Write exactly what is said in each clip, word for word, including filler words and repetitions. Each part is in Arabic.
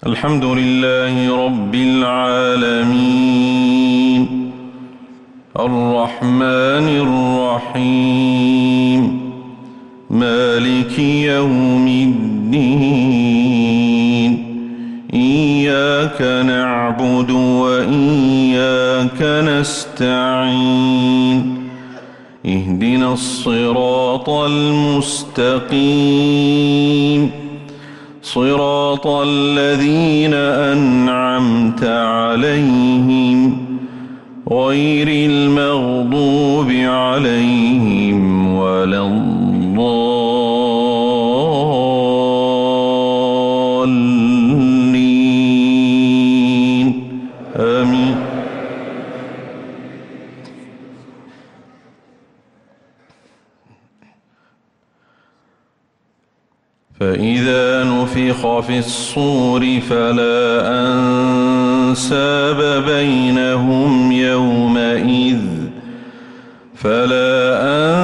الحمد لله رب العالمين الرحمن الرحيم مالك يوم الدين إياك نعبد وإياك نستعين اهدنا الصراط المستقيم صراط الذين أنعمت عليهم غير المغضوب عليهم ولا الضالين آمين. فإذا نفخ في الصور فلا أنساب بينهم يومئذ فلا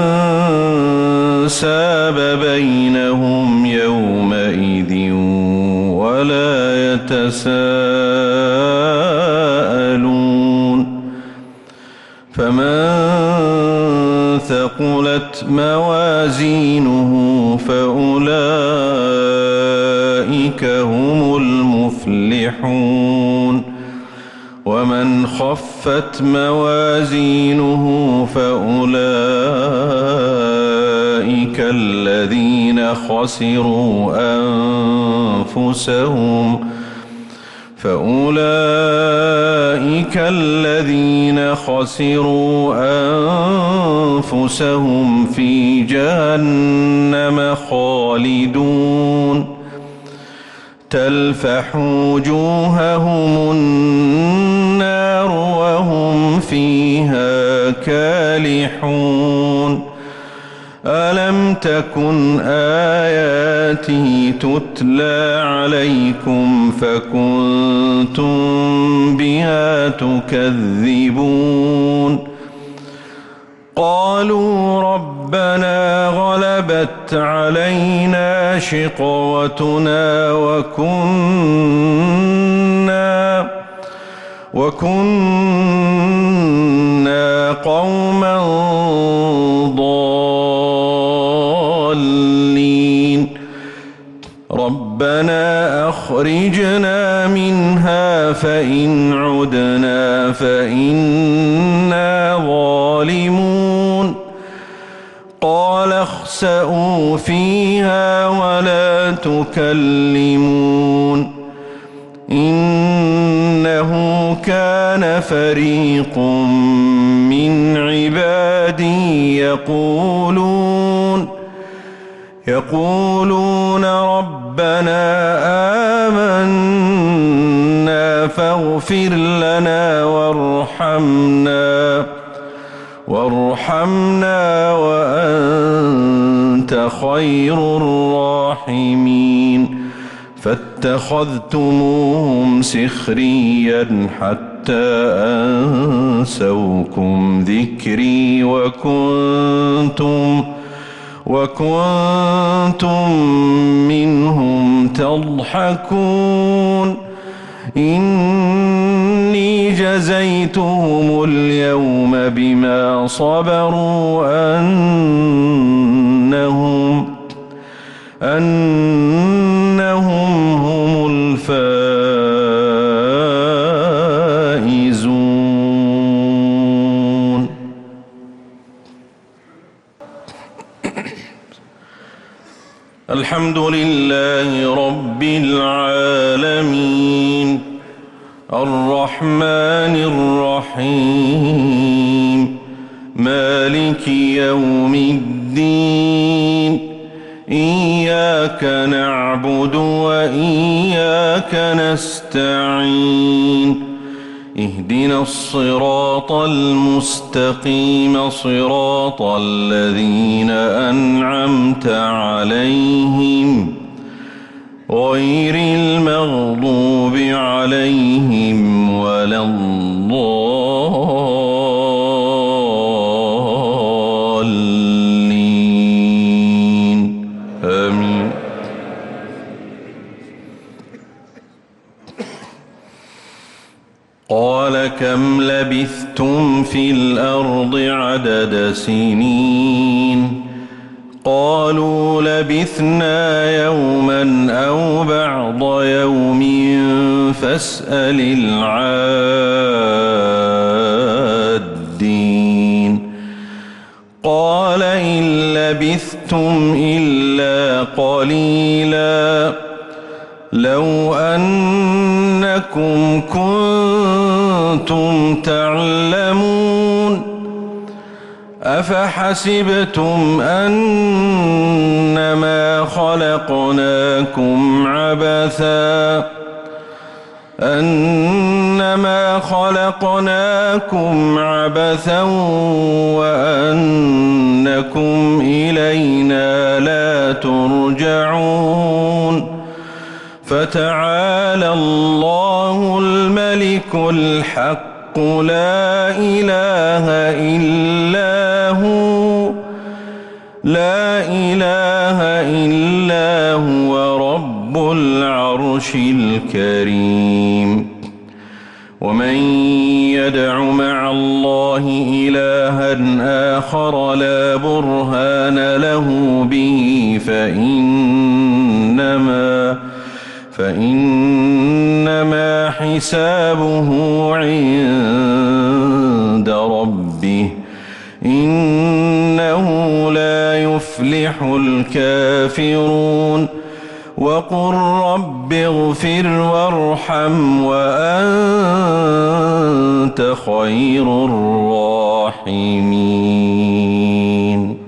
أنساب بينهم يومئذ ولا يتساءلون فمن ثقلت موازينه فأولئك هم المفلحون ومن خفت موازينه فأولئك الذين خسروا أنفسهم فأولئك الذين خسروا أنفسهم في جهنم خالدون تلفح وجوههم النار وهم فيها كالحون ألم تكن آياتي تتلى عليكم فكنتم بها تكذبون قالوا ربنا غلبت علينا شقوتنا وكنا وكنا قوما ضالين ربنا أخرجنا منها فإن عدنا فإنا ظالمون قال اخسئوا فيها ولا تكلمون إنه كان فريق من عبادي يقولون يقولون ربنا آمنا فاغفر لنا وارحمنا وارحمنا وأنت خير الراحمين فاتخذتموهم سخريا حتى أنسوكم ذكري وكنتم وكنتم منهم تضحكون إني جزيتهم اليوم بما صبروا أنهم أنهم هم الفائزون. الحمد لله رب العالمين الرحمن الرحيم مالك يوم الدين إياك نعبد وإياك نستعين اهدنا الصراط المستقيم صراط الذين أنعمت عليهم غير المغضوب عليهم ولا الضالين آمين. قال كم لبثتم في الأرض عدد سنين قالوا لبثنا يوما أو بعض يوم فاسأل العادين قال إن لبثتم إلا قليلا لو أنكم كنتم تعلمون أفحسبتم أنما خلقناكم عبثا أنما خلقناكم عبثا وأنكم إلينا لا ترجعون فتعالى الله الملك الحق لا إله إلا هو لا إله إلا هو رب العرش الكريم ومن يدع مع الله إلها آخر لا برهان له به فإنما فإنما حسابه عند ربه إنه لا يفلح الكافرون وقل رب اغفر وارحم وأنت خير الراحمين.